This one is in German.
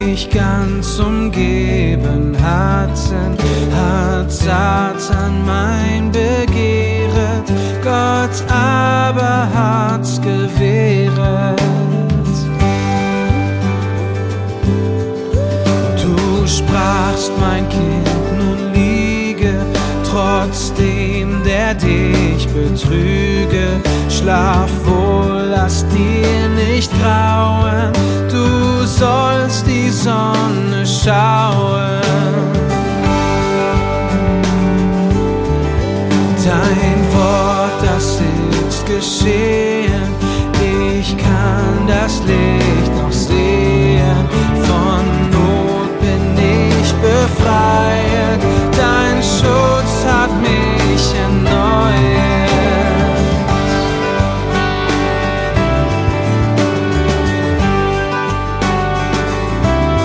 mich ganz umgeben hatten, hat Satan mein Begehret, Gott aber hat's gewehret. Du sprachst, mein Kind, nun liege, trotzdem der dich betrüge. Schlaf wohl, lass dir nicht grauen, du sollst die Sonne schauen. Dein Wort, das ist geschehen, ich kann das Leben